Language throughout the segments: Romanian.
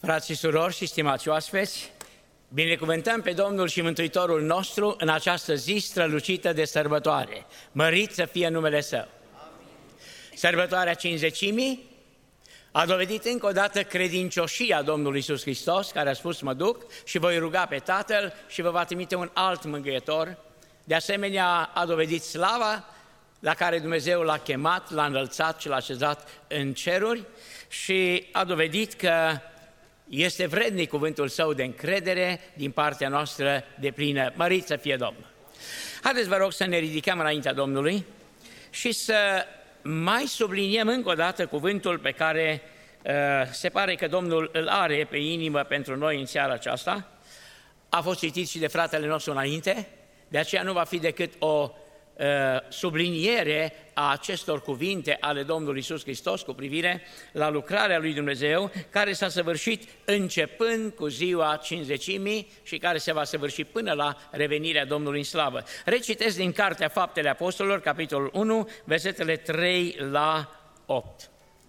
Frați și surori și stimați oaspeți, binecuvântăm pe Domnul și Mântuitorul nostru în această zi strălucită de sărbătoare. Mărit să fie numele Său! Sărbătoarea Cincizecimii a dovedit încă o dată credincioșia Domnului Iisus Hristos, care a spus: mă duc și voi ruga pe Tatăl și vă va trimite un alt mângâietor. De asemenea, a dovedit slava la care Dumnezeu l-a chemat, l-a înălțat și l-a așezat în ceruri și a dovedit că este vrednic cuvântul Său de încredere din partea noastră deplină. Mărit să fie Domnul! Haideți, vă rog, să ne ridicăm înaintea Domnului și să mai subliniem încă o dată cuvântul pe care se pare că Domnul îl are pe inimă pentru noi în seara aceasta. A fost citit și de fratele nostru înainte, de aceea nu va fi decât o subliniere a acestor cuvinte ale Domnului Iisus Hristos cu privire la lucrarea lui Dumnezeu, care s-a săvârșit începând cu ziua Cincizecimii și care se va săvârși până la revenirea Domnului în slavă. Recitesc din Cartea Faptele Apostolilor, capitolul 1, versetele 3 la 8.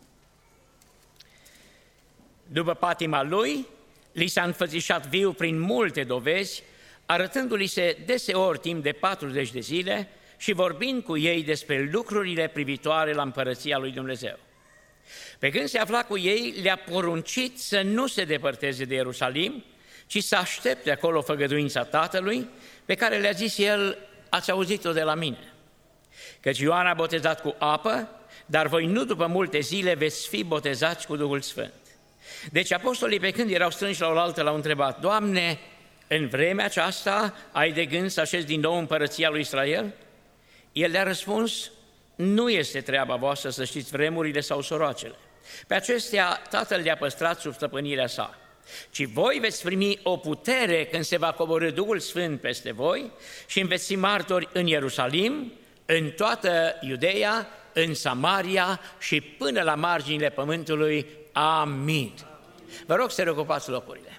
După patima lui, li s-a înfățișat viu prin multe dovezi, arătându-li se deseori timp de 40 de zile și vorbind cu ei despre lucrurile privitoare la împărăția lui Dumnezeu. Pe când se afla cu ei, le-a poruncit să nu se depărteze de Ierusalim, ci să aștepte acolo făgăduința Tatălui, pe care le-a zis el: ați auzit-o de la mine. Căci Ioan a botezat cu apă, dar voi nu după multe zile veți fi botezați cu Duhul Sfânt. Deci apostolii, pe când erau strânși la oaltă, l-au întrebat: Doamne, în vremea aceasta ai de gând să așezi din nou împărăția lui Israel? El le-a răspuns: nu este treaba voastră să știți vremurile sau soroacele. Pe acestea Tatăl le-a păstrat sub stăpânirea sa. Ci voi veți primi o putere când se va coborî Duhul Sfânt peste voi și îmi veți fi martori în Ierusalim, în toată Iudeea, în Samaria și până la marginile pământului. Amin. Vă rog să reocupați locurile.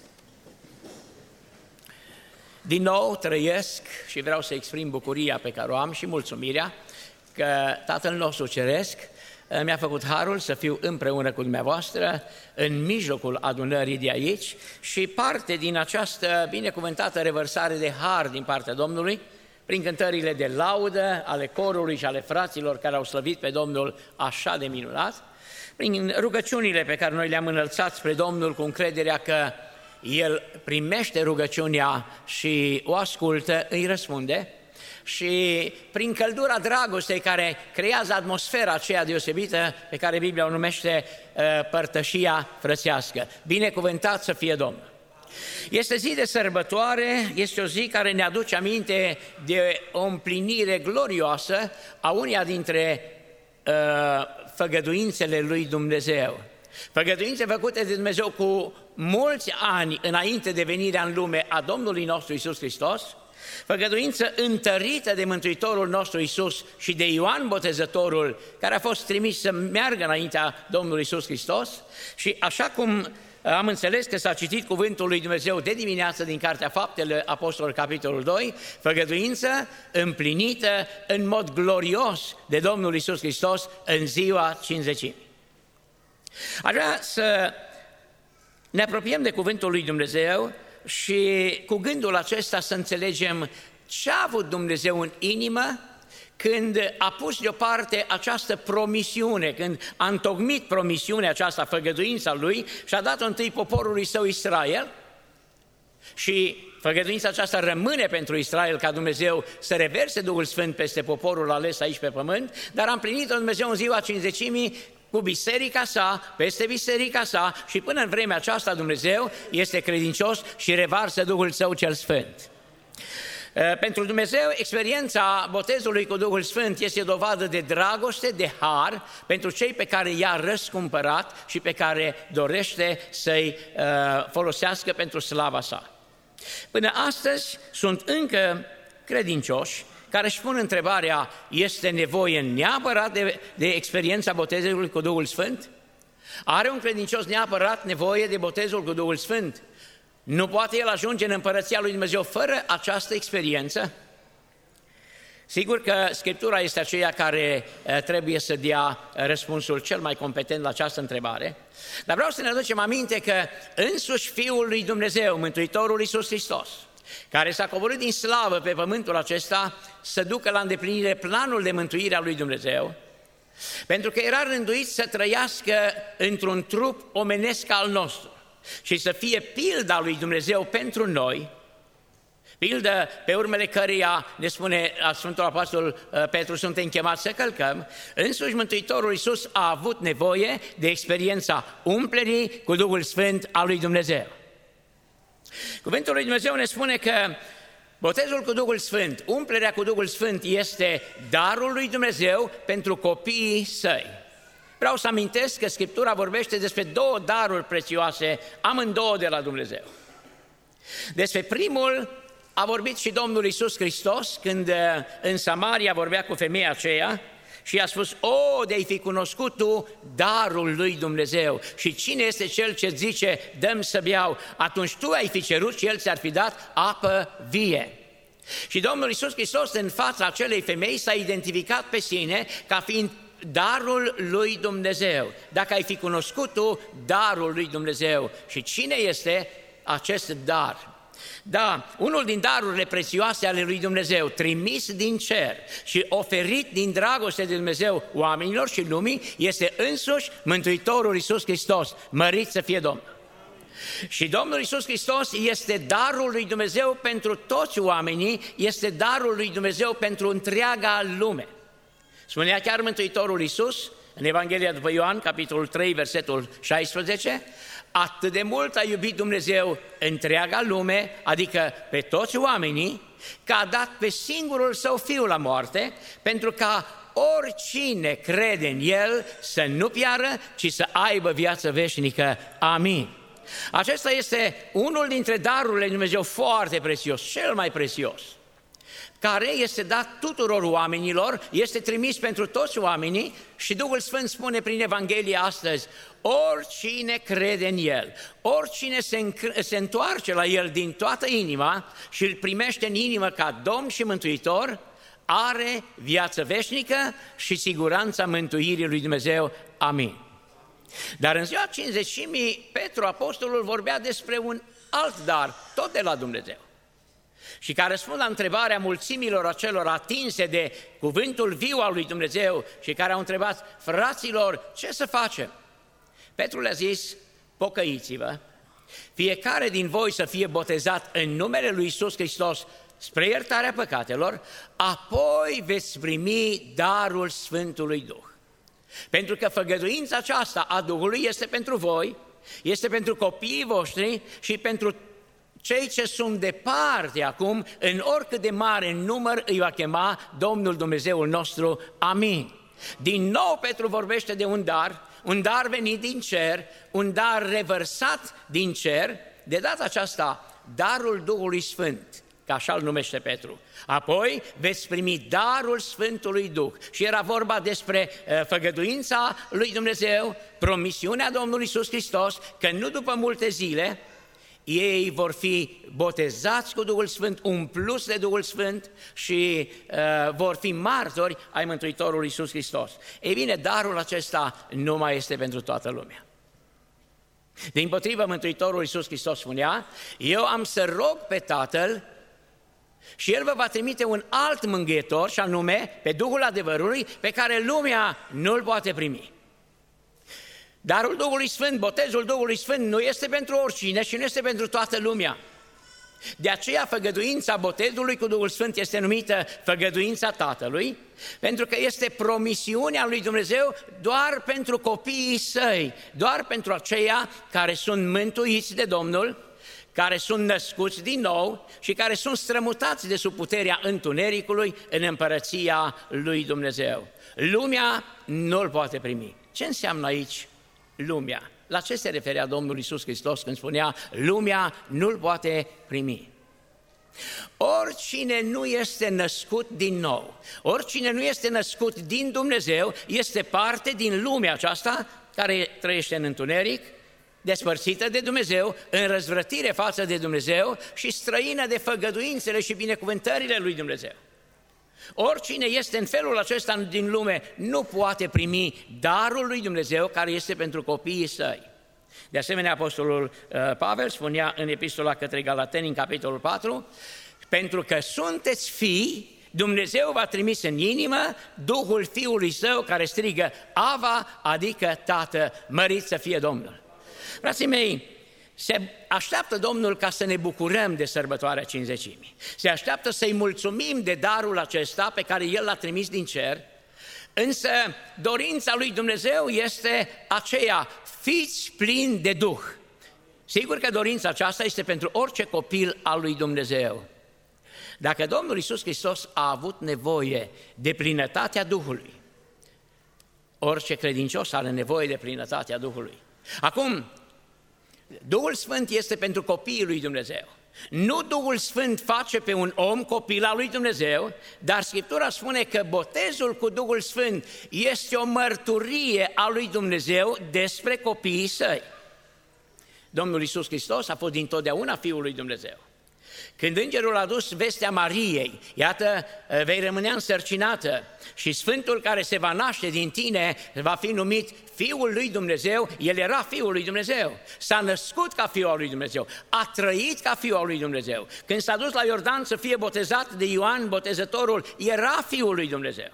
Din nou trăiesc și vreau să exprim bucuria pe care o am și mulțumirea că Tatăl nostru Ceresc mi-a făcut harul să fiu împreună cu dumneavoastră în mijlocul adunării de aici și parte din această binecuvântată revărsare de har din partea Domnului, prin cântările de laudă ale corului și ale fraților care au slăvit pe Domnul așa de minunat, prin rugăciunile pe care noi le-am înălțat spre Domnul cu încrederea că El primește rugăciunea și o ascultă, îi răspunde, și prin căldura dragostei care creează atmosfera aceea deosebită pe care Biblia o numește părtășia frățească. Binecuvântat să fie Domnul! Este zi de sărbătoare, este o zi care ne aduce aminte de o împlinire glorioasă a uneia dintre făgăduințele lui Dumnezeu. Făgăduințe făcute de Dumnezeu cu mulți ani înainte de venirea în lume a Domnului nostru Iisus Hristos, făgăduință întărită de Mântuitorul nostru Iisus și de Ioan Botezătorul, care a fost trimis să meargă înaintea Domnului Iisus Hristos. Și așa cum am înțeles că s-a citit cuvântul lui Dumnezeu de dimineață din Cartea Faptele Apostolilor, capitolul 2, făgăduință împlinită în mod glorios de Domnul Iisus Hristos în ziua Cincizecimii. Aș vrea să ne apropiem de cuvântul lui Dumnezeu și cu gândul acesta să înțelegem ce a avut Dumnezeu în inimă când a pus deoparte această promisiune, când a întocmit promisiunea aceasta, făgăduința lui, și a dat-o întâi poporului său Israel. Și făgăduința aceasta rămâne pentru Israel, ca Dumnezeu să reverse Duhul Sfânt peste poporul ales aici pe pământ, dar a împlinit-o Dumnezeu în ziua Cincizecimii cu biserica sa, peste biserica sa, și până în vremea aceasta Dumnezeu este credincios și revarsă Duhul Său cel Sfânt. Pentru Dumnezeu, experiența botezului cu Duhul Sfânt este dovadă de dragoste, de har, pentru cei pe care i-a răscumpărat și pe care dorește să-i folosească pentru slava sa. Până astăzi sunt încă credincioși care își pun întrebarea: este nevoie neapărat de experiența botezului cu Duhul Sfânt? Are un credincios neapărat nevoie de botezul cu Duhul Sfânt? Nu poate el ajunge în împărăția lui Dumnezeu fără această experiență? Sigur că Scriptura este aceea care trebuie să dea răspunsul cel mai competent la această întrebare, dar vreau să ne aducem aminte că însuși Fiul lui Dumnezeu, Mântuitorul Iisus Hristos, care s-a coborât din slavă pe pământul acesta să ducă la îndeplinire planul de mântuire a lui Dumnezeu, pentru că era rânduit să trăiască într-un trup omenesc al nostru și să fie pilda lui Dumnezeu pentru noi, pildă pe urmele căreia, ne spune Sfântul Apostol Petru, suntem chemați să călcăm, însuși Mântuitorul Iisus a avut nevoie de experiența umplerii cu Duhul Sfânt al lui Dumnezeu. Cuvântul lui Dumnezeu ne spune că botezul cu Duhul Sfânt, umplerea cu Duhul Sfânt este darul lui Dumnezeu pentru copiii săi. Vreau să amintesc că Scriptura vorbește despre două daruri prețioase, amândouă de la Dumnezeu. Despre primul a vorbit și Domnul Iisus Hristos când în Samaria vorbea cu femeia aceea și i-a spus: o, de-ai fi cunoscut tu darul lui Dumnezeu și cine este cel ce zice dăm să beau, atunci tu ai fi cerut și el ți-ar fi dat apă vie. Și Domnul Iisus Hristos în fața acelei femei s-a identificat pe sine ca fiind darul lui Dumnezeu. Dacă ai fi cunoscut tu darul lui Dumnezeu. Și cine este acest dar? Da, unul din darurile prețioase ale lui Dumnezeu, trimis din cer și oferit din dragoste de Dumnezeu oamenilor și lumii, este însuși Mântuitorul Iisus Hristos, mărit să fie Domnul. Și Domnul Iisus Hristos este darul lui Dumnezeu pentru toți oamenii, este darul lui Dumnezeu pentru întreaga lume. Spunea chiar Mântuitorul Iisus în Evanghelia după Ioan, capitolul 3, versetul 16, atât de mult a iubit Dumnezeu întreaga lume, adică pe toți oamenii, că a dat pe singurul Său Fiul la moarte, pentru ca oricine crede în El să nu piară, ci să aibă viață veșnică. Amin. Acesta este unul dintre darurile lui Dumnezeu foarte prețios, cel mai prețios, care este dat tuturor oamenilor, este trimis pentru toți oamenii și Duhul Sfânt spune prin Evanghelie astăzi: oricine crede în El, oricine se întoarce la El din toată inima și îl primește în inimă ca Domn și Mântuitor, are viață veșnică și siguranța mântuirii lui Dumnezeu. Amin. Dar în ziua Cincizecimii, Petru, apostolul, vorbea despre un alt dar, tot de la Dumnezeu. Și ca răspuns la întrebarea mulțimilor acelor atinse de cuvântul viu al lui Dumnezeu și care au întrebat: fraților, ce să facem? Petru le-a zis: pocăiți-vă, fiecare din voi să fie botezat în numele lui Iisus Hristos spre iertarea păcatelor, apoi veți primi darul Sfântului Duh. Pentru că făgăduința aceasta a Duhului este pentru voi, este pentru copiii voștri și pentru cei ce sunt departe acum, în oricât de mare număr îi va chema Domnul Dumnezeul nostru. Amin. Din nou Petru vorbește de un dar venit din cer, un dar revărsat din cer, de data aceasta darul Duhului Sfânt, că așa îl numește Petru. Apoi veți primi darul Sfântului Duh. Și era vorba despre făgăduința lui Dumnezeu, promisiunea Domnului Iisus Hristos, că nu după multe zile ei vor fi botezați cu Duhul Sfânt, umpluți de Duhul Sfânt și vor fi martori ai Mântuitorului Iisus Hristos. Ei bine, darul acesta nu mai este pentru toată lumea. Dimpotrivă, Mântuitorul Iisus Hristos spunea: eu am să rog pe Tatăl și El vă va trimite un alt mângâietor, și anume pe Duhul adevărului, pe care lumea nu-l poate primi. Darul Duhului Sfânt, botezul Duhului Sfânt nu este pentru oricine și nu este pentru toată lumea. De aceea făgăduința botezului cu Duhul Sfânt este numită făgăduința Tatălui, pentru că este promisiunea lui Dumnezeu doar pentru copiii Săi, doar pentru aceia care sunt mântuiți de Domnul, care sunt născuți din nou și care sunt strămutați de sub puterea întunericului în împărăția lui Dumnezeu. Lumea nu-l poate primi. Ce înseamnă aici lumea? La ce se referea Domnul Iisus Hristos când spunea lumea nu-l poate primi? Oricine nu este născut din nou, oricine nu este născut din Dumnezeu, este parte din lumea aceasta care trăiește în întuneric, despărțită de Dumnezeu, în răzvrătire față de Dumnezeu și străină de făgăduințele și binecuvântările lui Dumnezeu. Oricine este în felul acesta din lume nu poate primi darul lui Dumnezeu care este pentru copiii săi. De asemenea, Apostolul Pavel spunea în Epistola către Galateni, în capitolul 4, pentru că sunteți fii, Dumnezeu v-a trimis în inimă Duhul Fiului Său care strigă Ava, adică Tată, mărit să fie Domnul. Frații mei, se așteaptă Domnul ca să ne bucurăm de sărbătoarea Cincizecimii. Se așteaptă să-i mulțumim de darul acesta pe care El l-a trimis din cer, însă dorința lui Dumnezeu este aceea, fiți plini de Duh. Sigur că dorința aceasta este pentru orice copil al lui Dumnezeu. Dacă Domnul Iisus Hristos a avut nevoie de plinătatea Duhului, orice credincios are nevoie de plinătatea Duhului. Acum, Duhul Sfânt este pentru copiii lui Dumnezeu. Nu Duhul Sfânt face pe un om copil al lui Dumnezeu, dar Scriptura spune că botezul cu Duhul Sfânt este o mărturie a lui Dumnezeu despre copiii săi. Domnul Iisus Hristos a fost dintotdeauna Fiul lui Dumnezeu. Când îngerul a dus vestea Mariei, iată, vei rămâne însărcinată și Sfântul care se va naște din tine va fi numit Fiul lui Dumnezeu, el era Fiul lui Dumnezeu, s-a născut ca Fiul al lui Dumnezeu, a trăit ca Fiul al lui Dumnezeu. Când s-a dus la Iordan să fie botezat de Ioan Botezătorul, era Fiul lui Dumnezeu.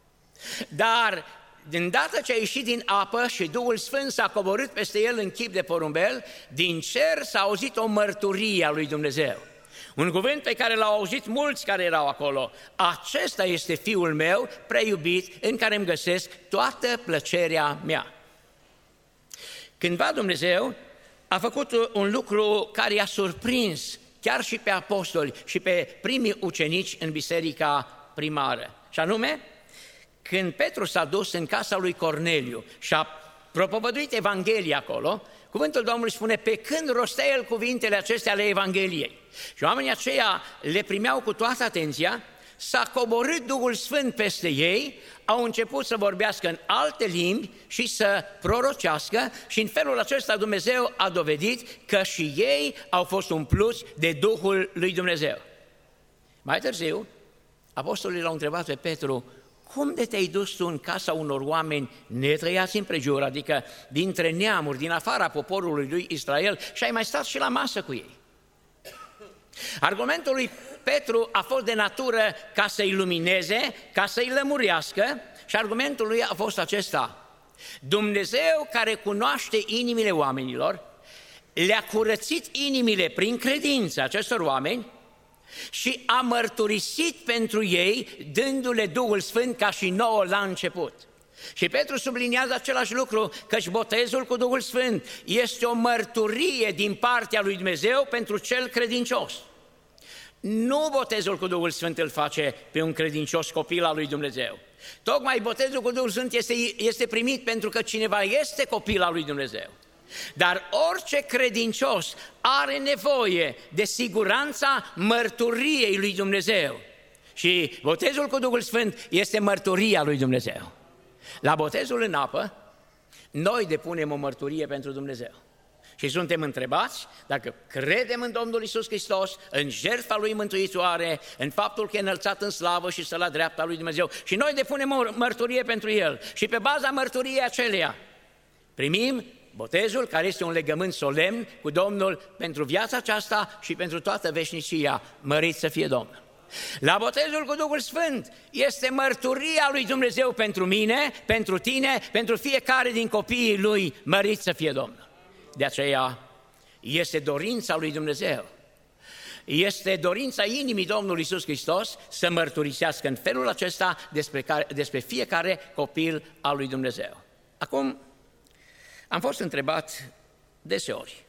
Dar de îndată ce a ieșit din apă și Duhul Sfânt s-a coborât peste el în chip de porumbel, din cer s-a auzit o mărturie a lui Dumnezeu. Un cuvânt pe care l-au auzit mulți care erau acolo. Acesta este Fiul meu preiubit, în care îmi găsesc toată plăcerea mea. Cândva Dumnezeu a făcut un lucru care i-a surprins chiar și pe apostoli și pe primii ucenici în biserica primară. Și anume, când Petru s-a dus în casa lui Corneliu și a propovăduit Evanghelia acolo, cuvântul Domnului spune, pe când rostea el cuvintele acestea ale Evangheliei și oamenii aceia le primeau cu toată atenția, s-a coborât Duhul Sfânt peste ei, au început să vorbească în alte limbi și să prorocească și în felul acesta Dumnezeu a dovedit că și ei au fost umpluți de Duhul lui Dumnezeu. Mai târziu, apostolii l-au întrebat pe Petru, cum de te-ai dus tu în casa unor oameni netrăiați împrejur, adică dintre neamuri, din afara poporului lui Israel, și ai mai stat și la masă cu ei? Argumentul lui Petru a fost de natură ca să-i lumineze, ca să-i lămurească și argumentul lui a fost acesta. Dumnezeu care cunoaște inimile oamenilor, le-a curățit inimile prin credință acestor oameni și a mărturisit pentru ei, dându-le Duhul Sfânt ca și nouă la început. Și Petru subliniază același lucru, căci botezul cu Duhul Sfânt este o mărturie din partea lui Dumnezeu pentru cel credincios. Nu botezul cu Duhul Sfânt îl face pe un credincios copil al lui Dumnezeu. Tocmai botezul cu Duhul Sfânt este primit pentru că cineva este copil al lui Dumnezeu. Dar orice credincios are nevoie de siguranța mărturiei lui Dumnezeu. Și botezul cu Duhul Sfânt este mărturia lui Dumnezeu. La botezul în apă, noi depunem o mărturie pentru Dumnezeu. Și suntem întrebați dacă credem în Domnul Iisus Hristos, în jertfa Lui mântuitoare, în faptul că e înălțat în slavă și stă la dreapta Lui Dumnezeu. Și noi depunem o mărturie pentru El. Și pe baza mărturiei aceleia primim botezul, care este un legământ solemn cu Domnul pentru viața aceasta și pentru toată veșnicia. Mărit să fie Domnul! La botezul cu Duhul Sfânt este mărturia lui Dumnezeu pentru mine, pentru tine, pentru fiecare din copiii Lui. Mărit să fie Domnul! De aceea este dorința lui Dumnezeu, este dorința inimii Domnului Iisus Hristos să mărturisească în felul acesta despre fiecare copil al lui Dumnezeu. Acum, am fost întrebat deseori,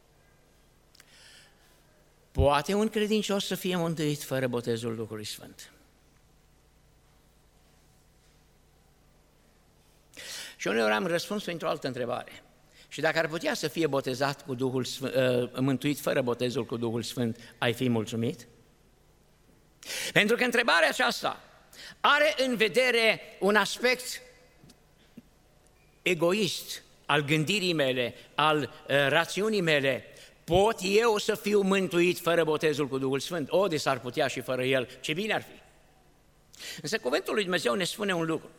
poate un credincios să fie mântuit fără botezul Duhului Sfânt? Și uneori am răspuns pentru o altă întrebare. Și dacă ar putea să fie botezat cu Duhul Sfânt, mântuit fără botezul cu Duhul Sfânt, ai fi mulțumit? Pentru că întrebarea aceasta are în vedere un aspect egoist al gândirii mele, al rațiunii mele. Pot eu să fiu mântuit fără botezul cu Duhul Sfânt? O, de s-ar putea și fără el, ce bine ar fi! Însă cuvântul lui Dumnezeu ne spune un lucru.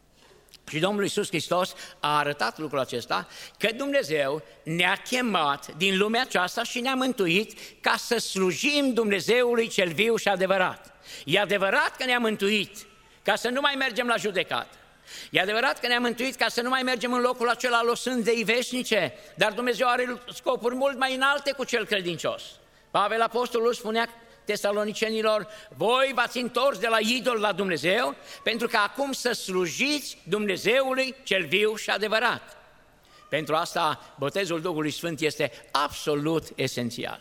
Și Domnul Iisus Hristos a arătat lucrul acesta, că Dumnezeu ne-a chemat din lumea aceasta și ne-a mântuit ca să slujim Dumnezeului cel viu și adevărat. E adevărat că ne-a mântuit ca să nu mai mergem la judecată. E adevărat că ne-a mântuit ca să nu mai mergem în locul acela al osândei veșnice, dar Dumnezeu are scopuri mult mai înalte cu cel credincios. Pavel Apostolul spunea tesalonicenilor: voi v-ați întors de la idol la Dumnezeu pentru că acum să slujiți Dumnezeului cel viu și adevărat. Pentru asta botezul Duhului Sfânt este absolut esențial.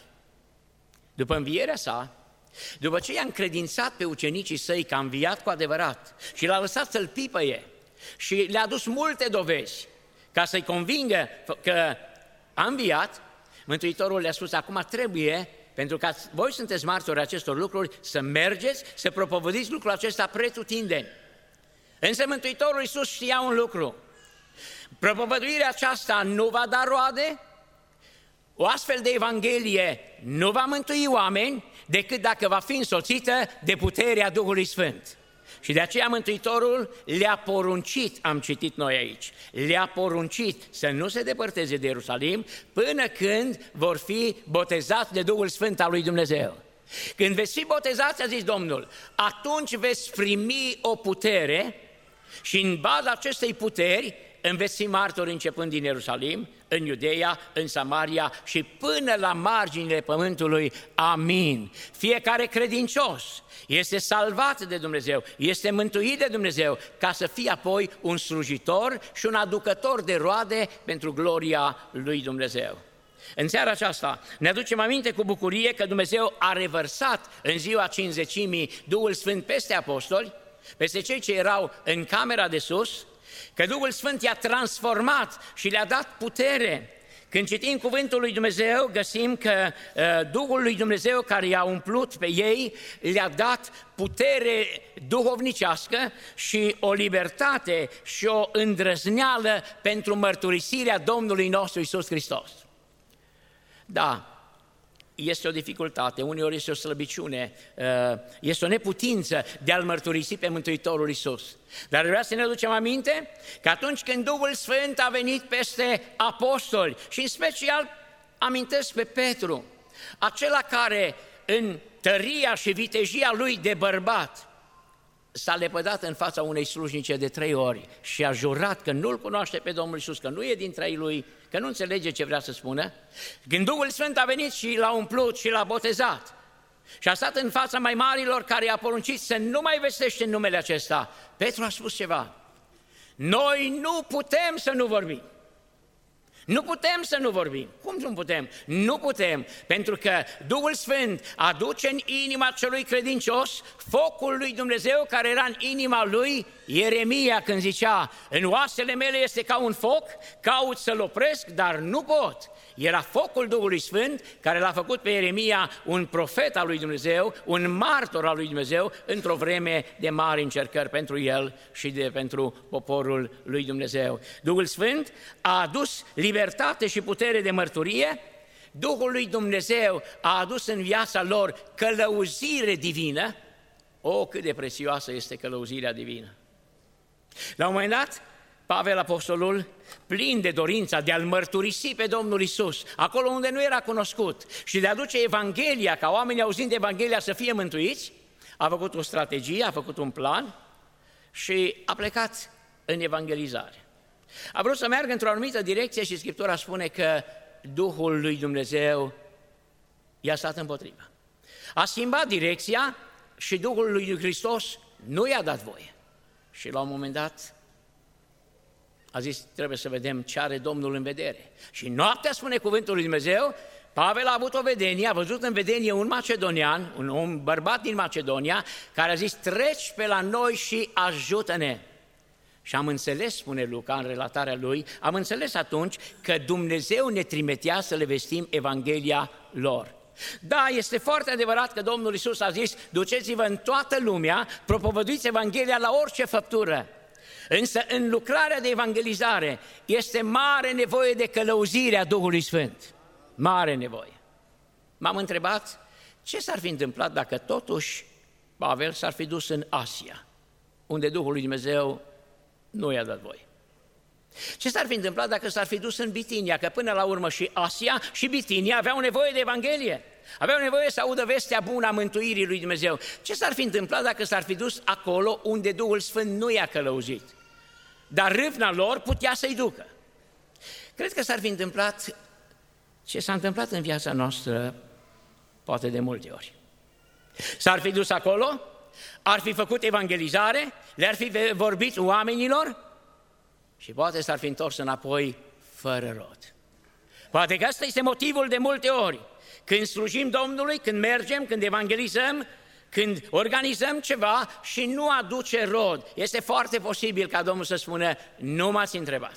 După învierea sa, după ce i-a încredințat pe ucenicii săi că a înviat cu adevărat și l-a lăsat să-l pipăie și le-a adus multe dovezi ca să-i convingă că a înviat, Mântuitorul le-a spus: acum trebuie, pentru că voi sunteți martori acestor lucruri, să mergeți, să propovădiți lucrul acesta pretutindeni. Însă Mântuitorul Iisus știa un lucru: propovăduirea aceasta nu va da roade, o astfel de evanghelie nu va mântui oameni decât dacă va fi însoțită de puterea Duhului Sfânt. Și de aceea Mântuitorul le-a poruncit, am citit noi aici, le-a poruncit să nu se depărteze de Ierusalim până când vor fi botezați de Duhul Sfânt al lui Dumnezeu. Când veți fi botezați, a zis Domnul, atunci veți primi o putere și în baza acestei puteri îmi veți fi martori începând din Ierusalim, în Iudeea, în Samaria și până la marginile pământului. Amin. Fiecare credincios este salvat de Dumnezeu, este mântuit de Dumnezeu, ca să fie apoi un slujitor și un aducător de roade pentru gloria lui Dumnezeu. În seara aceasta ne aducem aminte cu bucurie că Dumnezeu a revărsat în ziua Cincizecimii Duhul Sfânt peste apostoli, peste cei ce erau în camera de sus, că Duhul Sfânt i-a transformat și le-a dat putere. Când citim cuvântul lui Dumnezeu, găsim că Duhul lui Dumnezeu care i-a umplut pe ei le-a dat putere duhovnicească și o libertate și o îndrăzneală pentru mărturisirea Domnului nostru Iisus Hristos. Da, este o dificultate, uneori este o slăbiciune, este o neputință de a-L mărturisi pe Mântuitorul Iisus. Dar vreau să ne aducem aminte că atunci când Duhul Sfânt a venit peste apostoli și în special amintesc pe Petru, acela care în tăria și vitejia lui de bărbat s-a lepădat în fața unei slujnice de 3 ori și a jurat că nu-L cunoaște pe Domnul Iisus, că nu e dintre ei lui, că nu înțelege ce vrea să spună. Când Duhul Sfânt a venit și l-a umplut și l-a botezat și a stat în fața mai marilor care i-a poruncit să nu mai vestește numele acesta, Petru a spus ceva: noi nu putem să nu vorbim. Nu putem să nu vorbim. Cum nu putem? Nu putem, pentru că Duhul Sfânt aduce în inima celui credincios focul lui Dumnezeu care era în inima lui Ieremia, când zicea: în oasele mele este ca un foc, caut să-l opresc, dar nu pot. Era focul Duhului Sfânt care l-a făcut pe Ieremia un profet al lui Dumnezeu, un martor al lui Dumnezeu într-o vreme de mari încercări pentru el și pentru poporul lui Dumnezeu. Duhul Sfânt a adus libertate și putere de mărturie, Duhul lui Dumnezeu a adus în viața lor călăuzire divină. O, cât de prețioasă este călăuzirea divină! La un moment dat, Pavel Apostolul, plin de dorința de a-L mărturisi pe Domnul Iisus, acolo unde nu era cunoscut, și de a aduce Evanghelia, ca oamenii auzind Evanghelia să fie mântuiți, a făcut o strategie, a făcut un plan și a plecat în evangelizare. A vrut să meargă într-o anumită direcție și Scriptura spune că Duhul lui Dumnezeu i-a stat împotriva. A schimbat direcția și Duhul lui Hristos nu i-a dat voie. Și la un moment dat a zis: trebuie să vedem ce are Domnul în vedere. Și noaptea, spune cuvântul lui Dumnezeu, Pavel a avut o vedenie, a văzut în vedenie un macedonian, un bărbat din Macedonia, care a zis: treci pe la noi și ajută-ne. Și am înțeles, spune Luca în relatarea lui, am înțeles atunci că Dumnezeu ne trimitea să le vestim Evanghelia lor. Da, este foarte adevărat că Domnul Iisus a zis: duceți-vă în toată lumea, propovăduiți Evanghelia la orice făptură. Însă în lucrarea de evangelizare este mare nevoie de călăuzirea Duhului Sfânt. Mare nevoie. M-am întrebat ce s-ar fi întâmplat dacă totuși Pavel s-ar fi dus în Asia, unde Duhul lui Dumnezeu nu i-a dat voie. Ce s-ar fi întâmplat dacă s-ar fi dus în Bitinia? Că până la urmă și Asia și Bitinia aveau nevoie de Evanghelie. Aveau nevoie să audă vestea bună a mântuirii lui Dumnezeu. Ce s-ar fi întâmplat dacă s-ar fi dus acolo unde Duhul Sfânt nu i-a călăuzit? Dar râvna lor putea să-i ducă. Cred că s-ar fi întâmplat ce s-a întâmplat în viața noastră poate de multe ori. S-ar fi dus acolo, ar fi făcut evangelizare, le-ar fi vorbit oamenilor și poate s-ar fi întors înapoi fără rod. Poate că ăsta este motivul de multe ori. Când slujim Domnului, când mergem, când evangelizăm, când organizăm ceva și nu aduce rod, este foarte posibil ca Domnul să spună, nu m-ați întrebat,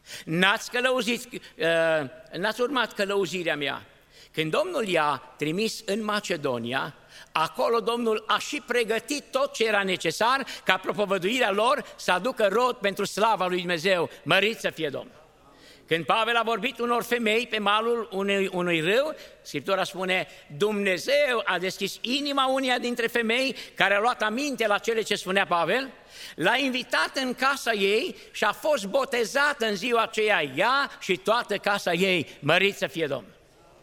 n-ați urmat călăuzirea mea. Când Domnul i-a trimis în Macedonia, acolo Domnul a și pregătit tot ce era necesar ca propovăduirea lor să aducă rod pentru slava lui Dumnezeu. Mărit să fie Domnul! Când Pavel a vorbit unor femei pe malul unui râu, Scriptura spune, Dumnezeu a deschis inima uneia dintre femei care a luat aminte la cele ce spunea Pavel, l-a invitat în casa ei și a fost botezată în ziua aceea ea și toată casa ei. Mărit să fie Domnul!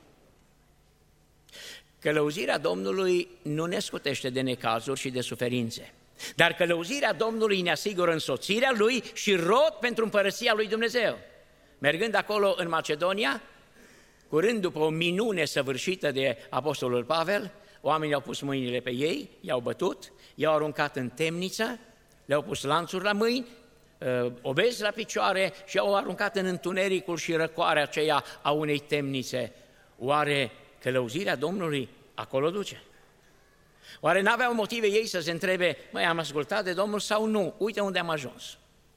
Călăuzirea Domnului nu ne scutește de necazuri și de suferințe, dar călăuzirea Domnului ne asigură însoțirea Lui și rod pentru împărăția Lui Dumnezeu. Mergând acolo în Macedonia, curând după o minune săvârșită de apostolul Pavel, oamenii au pus mâinile pe ei, i-au bătut, i-au aruncat în temniță, le-au pus lanțuri la mâini, obezi la picioare și i-au aruncat în întunericul și răcoarea aceea a unei temnițe. Oare călăuzirea Domnului acolo duce? Oare n-aveau motive ei să se întrebe, măi, am ascultat de Domnul sau nu? Uite unde am ajuns.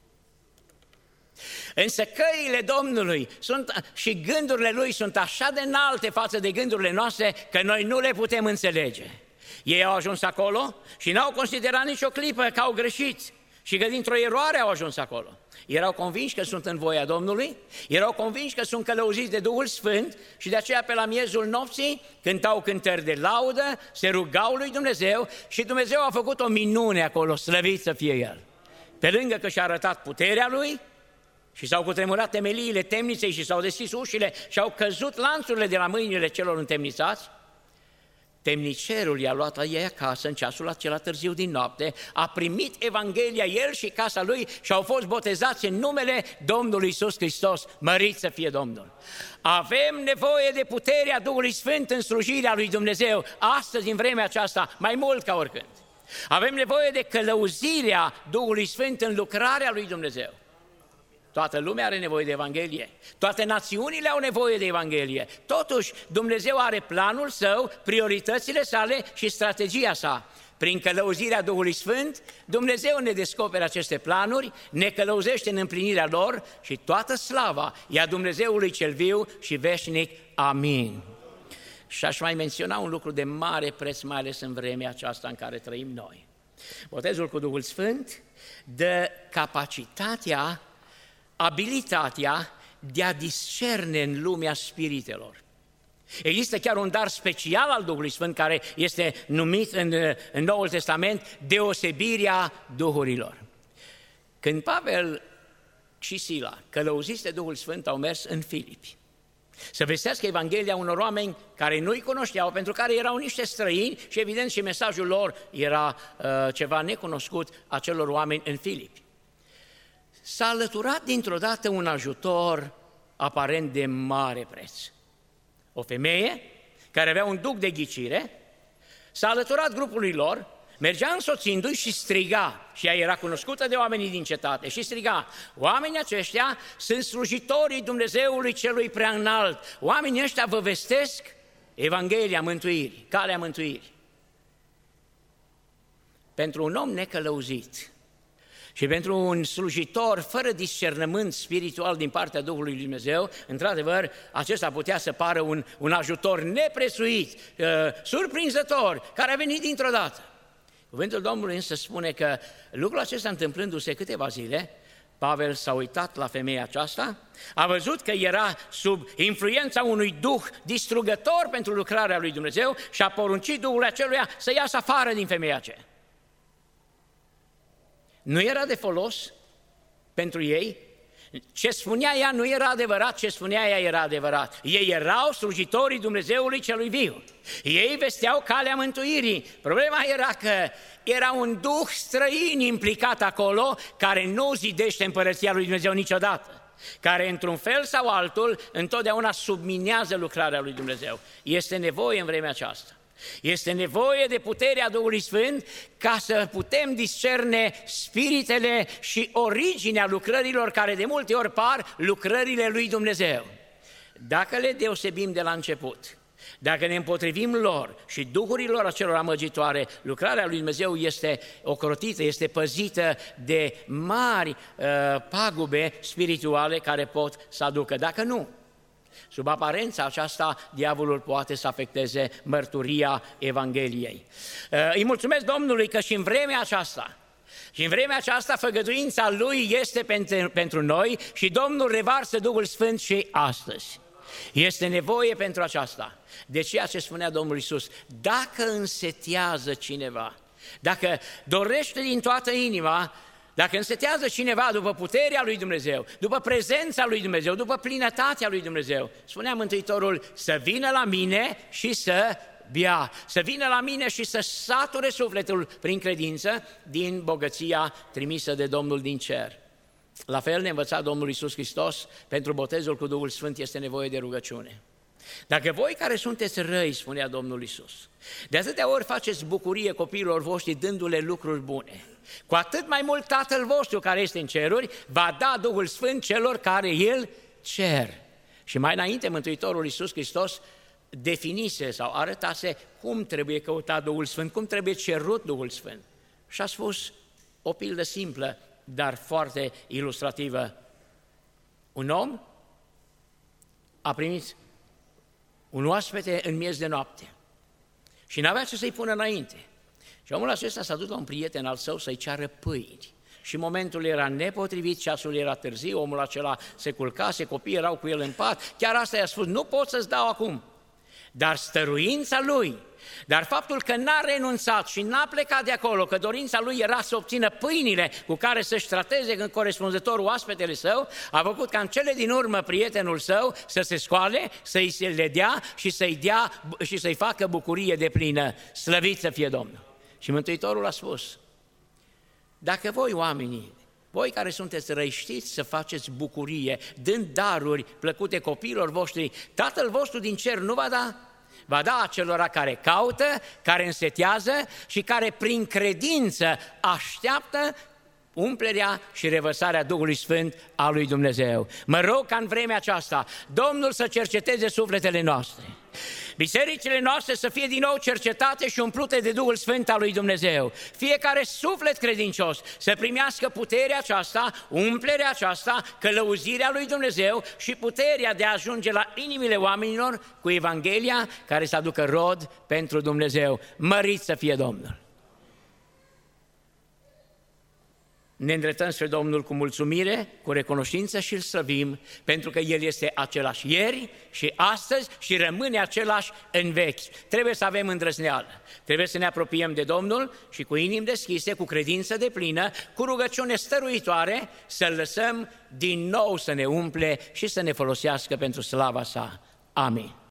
Însă căile Domnului și gândurile Lui sunt așa de înalte față de gândurile noastre că noi nu le putem înțelege. Ei au ajuns acolo și n-au considerat nicio clipă că au greșit și că dintr-o eroare au ajuns acolo. Erau convinși că sunt în voia Domnului, erau convinși că sunt călăuziți de Duhul Sfânt și de aceea pe la miezul nopții cântau cântări de laudă, se rugau lui Dumnezeu și Dumnezeu a făcut o minune acolo, slăvit să fie El. Pe lângă că și-a arătat puterea Lui, și s-au cutremurat temeliile temniței și s-au deschis ușile și au căzut lanțurile de la mâinile celor întemnițați, temnicerul i-a luat la ei acasă în ceasul acela târziu din noapte, a primit Evanghelia el și casa lui și au fost botezați în numele Domnului Iisus Hristos. Mărit să fie Domnul! Avem nevoie de puterea Duhului Sfânt în slujirea lui Dumnezeu, astăzi, în vremea aceasta, mai mult ca oricând. Avem nevoie de călăuzirea Duhului Sfânt în lucrarea lui Dumnezeu. Toată lumea are nevoie de Evanghelie, toate națiunile au nevoie de Evanghelie. Totuși, Dumnezeu are planul Său, prioritățile sale și strategia sa. Prin călăuzirea Duhului Sfânt, Dumnezeu ne descoperă aceste planuri, ne călăuzește în împlinirea lor și toată slava e a Dumnezeului cel viu și veșnic. Amin. Și aș mai menționa un lucru de mare preț, mai ales în vremea aceasta în care trăim noi. Botezul cu Duhul Sfânt dă capacitatea, abilitatea de a discerne în lumea spiritelor. Există chiar un dar special al Duhului Sfânt care este numit în Noul Testament deosebirea duhurilor. Când Pavel și Sila, călăuziți de Duhul Sfânt, au mers în Filipi să vestească Evanghelia unor oameni care nu-i cunoșteau, pentru care erau niște străini și evident și mesajul lor era ceva necunoscut acelor oameni în Filipi. S-a alăturat dintr-o dată un ajutor aparent de mare preț. O femeie care avea un duc de ghicire s-a alăturat grupului lor, mergea însoțindu-i și striga, și ea era cunoscută de oamenii din cetate, și striga, oamenii aceștia sunt slujitorii Dumnezeului celui prea înalt, oamenii ăștia vă vestesc Evanghelia mântuirii, calea mântuirii. Pentru un om necălăuzit și pentru un slujitor fără discernământ spiritual din partea Duhului lui Dumnezeu, într-adevăr, acesta putea să pară un ajutor neprețuit, surprinzător, care a venit dintr-o dată. Cuvântul Domnului însă spune că lucrul acesta întâmplându-se câteva zile, Pavel s-a uitat la femeia aceasta, a văzut că era sub influența unui duh distrugător pentru lucrarea lui Dumnezeu și a poruncit Duhul aceluia să iasă afară din femeia aceea. nu era de folos pentru ei. Ce spunea ea nu era adevărat, ce spunea ea era adevărat. Ei erau slujitorii Dumnezeului celui viu. Ei vesteau calea mântuirii. Problema era că era un duh străin implicat acolo, care nu zidește împărăția lui Dumnezeu niciodată, care într-un fel sau altul întotdeauna subminează lucrarea lui Dumnezeu. Este nevoie în vremea aceasta. Este nevoie de puterea Duhului Sfânt ca să putem discerne spiritele și originea lucrărilor care de multe ori par lucrările lui Dumnezeu. Dacă le deosebim de la început, dacă ne împotrivim lor și duhurilor acelor amăgitoare, lucrarea lui Dumnezeu este ocrotită, este păzită de mari pagube spirituale care pot să aducă. Dacă nu, sub aparența aceasta, diavolul poate să afecteze mărturia Evangheliei. Îi mulțumesc Domnului că și în vremea aceasta făgăduința Lui este pentru noi și Domnul revarsă Duhul Sfânt și astăzi. Este nevoie pentru aceasta. De ceea ce spunea Domnul Iisus, dacă însetează cineva, dacă dorește din toată inima, dacă însetează cineva după puterea lui Dumnezeu, după prezența lui Dumnezeu, după plinătatea lui Dumnezeu, spunea Mântuitorul, să vină la mine și să bea, să vină la mine și să sature sufletul prin credință din bogăția trimisă de Domnul din cer. La fel ne-a învățat Domnul Iisus Hristos, pentru botezul cu Duhul Sfânt este nevoie de rugăciune. Dacă voi care sunteți răi, spunea Domnul Iisus, de atâtea ori faceți bucurie copiilor voștri dându-le lucruri bune, cu atât mai mult Tatăl vostru care este în ceruri va da Duhul Sfânt celor care îl cer. Și mai înainte Mântuitorul Iisus Hristos definise sau arătase cum trebuie căutat Duhul Sfânt, cum trebuie cerut Duhul Sfânt. Și a spus o pildă simplă, dar foarte ilustrativă. Un om a primit un oaspete în miez de noapte și n-avea ce să-i pună înainte. Și omul acesta s-a dus la un prieten al său să-i ceară pâini. Și momentul era nepotrivit, ceasul era târziu, omul acela se culcase, copiii erau cu el în pat. Chiar asta i-a spus, nu pot să-ți dau acum. Dar stăruința lui, dar faptul că n-a renunțat și n-a plecat de acolo, că dorința lui era să obțină pâinile cu care să-și trateze în corespunzător oaspetele său, a făcut ca în cele din urmă prietenul său să se scoale, să-i le dea și să-i facă bucurie deplină. Slăvit să fie Domnul! Și Mântuitorul a spus, dacă voi oamenii, voi care sunteți răi, știți să faceți bucurie, dând daruri plăcute copiilor voștri, Tatăl vostru din cer nu va da? Va da acelora care caută, care însetează și care prin credință așteaptă umplerea și revărsarea Duhului Sfânt a lui Dumnezeu. Mă rog ca în vremea aceasta Domnul să cerceteze sufletele noastre, bisericile noastre să fie din nou cercetate și umplute de Duhul Sfânt al lui Dumnezeu. Fiecare suflet credincios să primească puterea aceasta, umplerea aceasta, călăuzirea lui Dumnezeu și puterea de a ajunge la inimile oamenilor cu Evanghelia care să aducă rod pentru Dumnezeu. Mărit să fie Domnul! Ne îndreptăm spre Domnul cu mulțumire, cu recunoștință și îl slăvim, pentru că El este același ieri și astăzi și rămâne același în vechi. Trebuie să avem îndrăzneală, trebuie să ne apropiem de Domnul și cu inimi deschise, cu credință deplină, cu rugăciune stăruitoare, să-L lăsăm din nou să ne umple și să ne folosească pentru slava Sa. Amin.